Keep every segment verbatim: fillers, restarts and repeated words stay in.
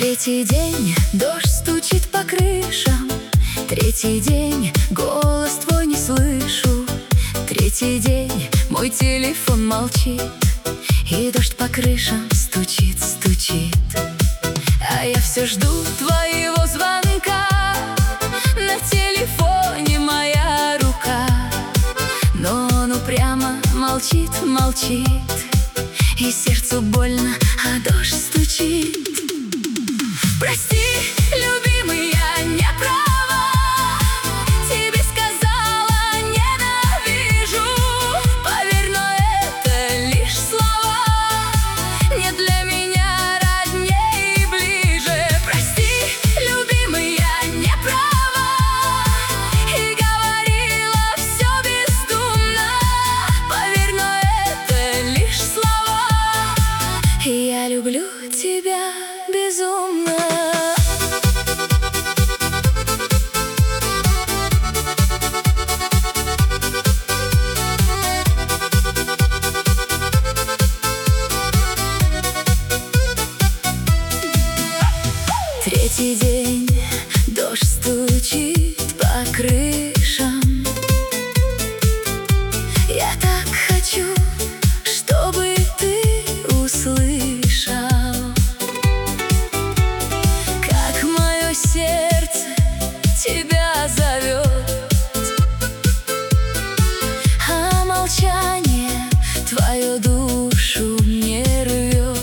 Третий день дождь стучит по крышам, третий день голос твой не слышу, третий день мой телефон молчит, и дождь по крышам стучит, стучит. А я все жду твоего звонка, на телефоне моя рука, но он упрямо молчит, молчит, и сердцу больно, а дождь стучит. Прости, любимый, я не права, тебе сказала ненавижу. Поверь, но это лишь слова, не для меня роднее и ближе. Прости, любимый, я не права, и говорила все бездумно. Поверь, но это лишь слова, и я люблю тебя безумно. Третий день дождь стучит по крышам. Я так хочу, чтобы ты услышал, как мое сердце тебя зовет, а молчание твою душу мне рвет.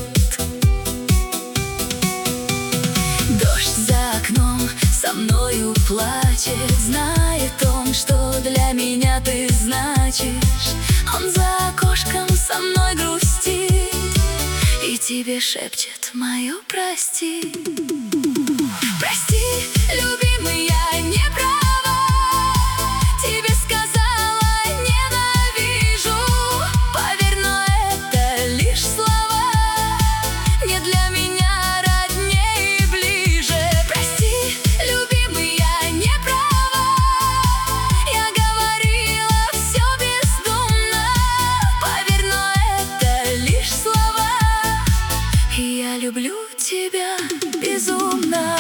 Дождь за окном со мною плачет, знает он, что для меня ты значишь. Он за окошком со мной грустит и тебе шепчет мое прости. Прости, любимый, я не права, тебе сказала ненавижу. Поверь, но это лишь слова, не для меня роднее и ближе. Прости, любимый, я не права, я говорила все бездумно. Поверь, но это лишь слова, и я люблю тебя безумно.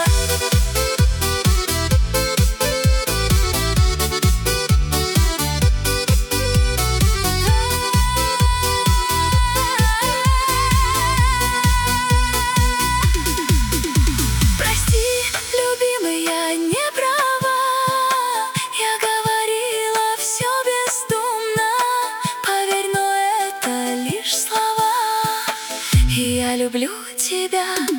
Прости, любимый, я не права, я говорила все бездумно. Поверь, но это лишь слова, и я люблю тебя